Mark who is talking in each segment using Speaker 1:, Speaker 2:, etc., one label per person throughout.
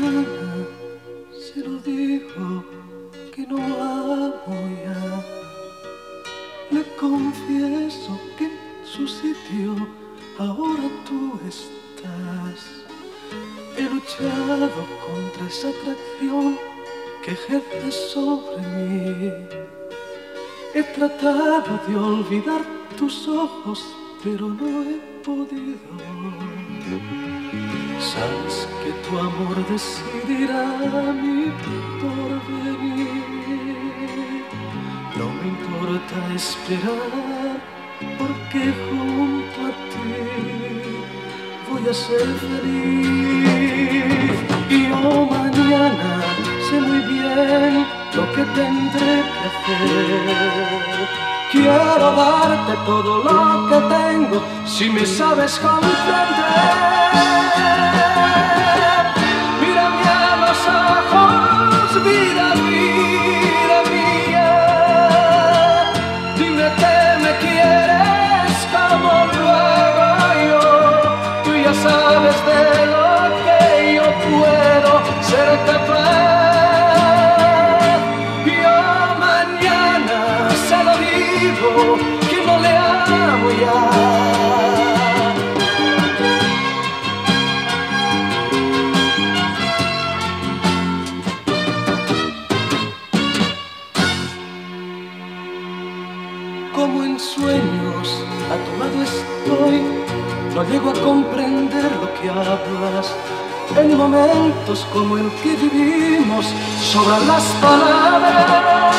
Speaker 1: mañana se lo digo que no amo ya. Le confieso que en su sitio ahora tú estás. He luchado contra esa atracción que ejerces sobre mí. He tratado de olvidar tus ojos, pero no he podido. Sabes que tu amor decidirá mi porvenir. No me importa esperar, porque junto a ti voy a ser feliz. Y yo mañana sé muy bien lo que tendré que hacer. Quiero darte todo lo que tengo, si me sabes comprender. Mírame a los ojos, vida, vida mía. Dime que me quieres como lo hago yo. Tú ya sabes de lo que yo puedo ser capaz. Que no le amo ya. Como en sueños a tu lado estoy, no llego a comprender lo que hablas. En momentos como el que vivimos sobran las palabras.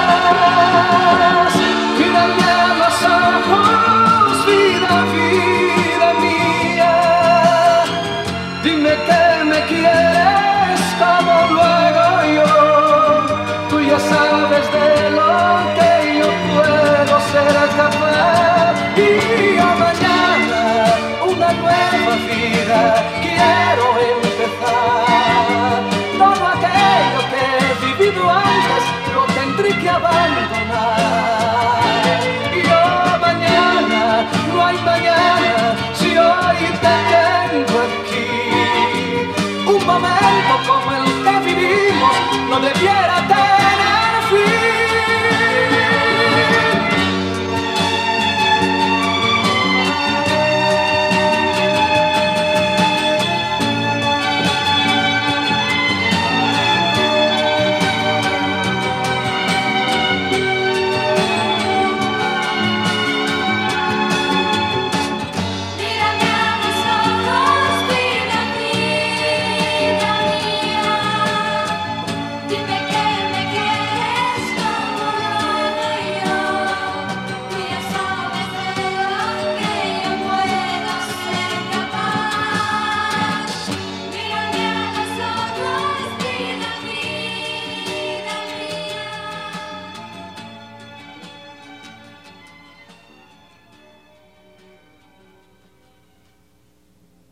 Speaker 1: Mírame a los ojos, vida, vida mía. Dime que me quieres como lo hago yo. Tú ya sabes de lo que yo puedo ser capaz. Y a mañana una nueva vida quiero empezar. Todo aquello que he vivido antes lo tendré que abandonar. No hay mañana si hoy te tengo aquí. Un momento como el que vivimos no debiera